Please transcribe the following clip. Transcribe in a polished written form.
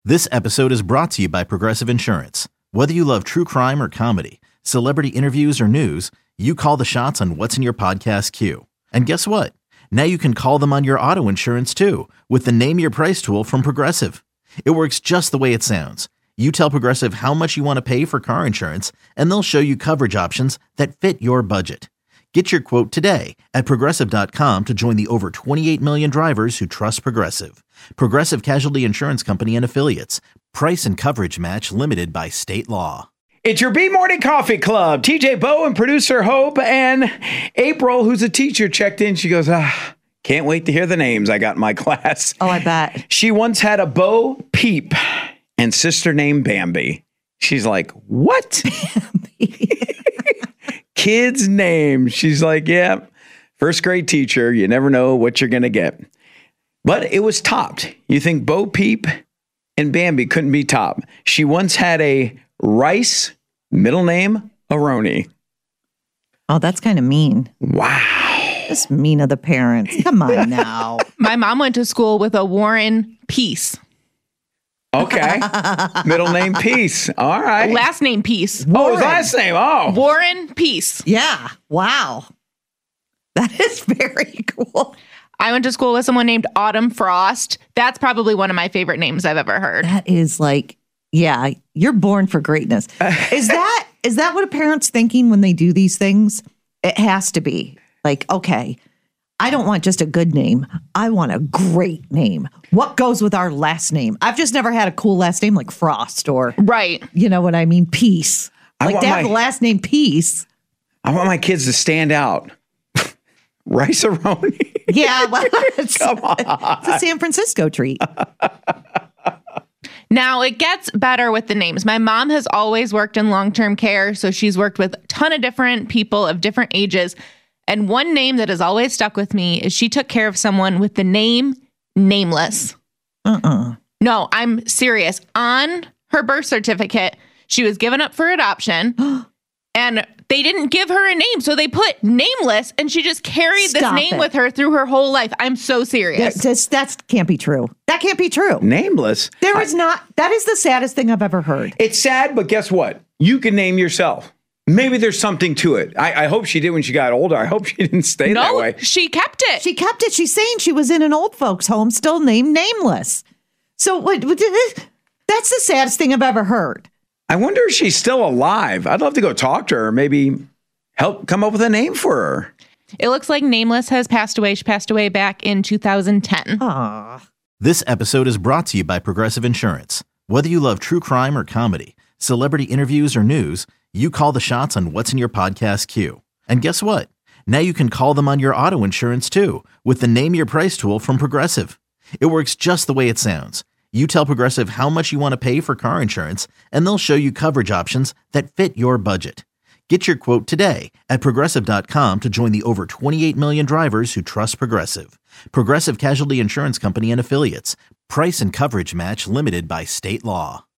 This episode is brought to you by Progressive Insurance. Whether you love true crime or comedy, celebrity interviews or news, you call the shots on what's in your podcast queue. And guess what? Now you can call them on your auto insurance too with the Name Your Price tool from Progressive. It works just the way it sounds. You tell Progressive how much you want to pay for car insurance, and they'll show you coverage options that fit your budget. Get your quote today at Progressive.com to join the over 28 million drivers who trust Progressive. Progressive Casualty Insurance Company and Affiliates. Price and coverage match limited by state law. It's your B Morning Coffee Club. TJ Bowe and producer Hope and April, who's a teacher, checked in. She goes, can't wait to hear the names I got in my class. Oh, I bet. She once had a Bo Peep and sister named Bambi. She's like, what? Kid's name. She's like, yeah, first grade teacher. You never know what you're going to get. But it was topped. You think Bo Peep and Bambi couldn't be topped. She once had a Rice, middle name Aroni. Oh, that's kind of mean. Wow. That's mean of the parents. Come on now. My mom went to school with a Warren Peace. Okay. Middle name Peace. All right. Last name Peace. Oh, his last name. Oh. Warren Peace. Yeah. Wow. That is very cool. I went to school with someone named Autumn Frost. That's probably one of my favorite names I've ever heard. That is like, yeah, you're born for greatness. Is that what a parent's thinking when they do these things? It has to be. Like, okay, I don't want just a good name. I want a great name. What goes with our last name? I've just never had a cool last name like Frost or, right. You know what I mean? Peace. Like to have the last name Peace. I want my kids to stand out. Rice Aroni. Yeah, well, Come on. It's a San Francisco treat. Now, it gets better with the names. My mom has always worked in long-term care, so she's worked with a ton of different people of different ages. And one name that has always stuck with me is she took care of someone with the name Nameless. No, I'm serious. On her birth certificate, she was given up for adoption, and they didn't give her a name, so they put Nameless, and she just carried this name with her through her whole life. I'm so serious. That can't be true. That can't be true. Nameless? There is not. That is the saddest thing I've ever heard. It's sad, but guess what? You can name yourself. Maybe there's something to it. I hope she did when she got older. I hope she didn't stay that way. No, she kept it. She kept it. She's saying she was in an old folks' home, still named Nameless. So what? That's the saddest thing I've ever heard. I wonder if she's still alive. I'd love to go talk to her, maybe help come up with a name for her. It looks like Nameless has passed away. She passed away back in 2010. Aww. This episode is brought to you by Progressive Insurance. Whether you love true crime or comedy, celebrity interviews or news, you call the shots on what's in your podcast queue. And guess what? Now you can call them on your auto insurance too with the Name Your Price tool from Progressive. It works just the way it sounds. You tell Progressive how much you want to pay for car insurance, and they'll show you coverage options that fit your budget. Get your quote today at Progressive.com to join the over 28 million drivers who trust Progressive. Progressive Casualty Insurance Company and Affiliates. Price and coverage match limited by state law.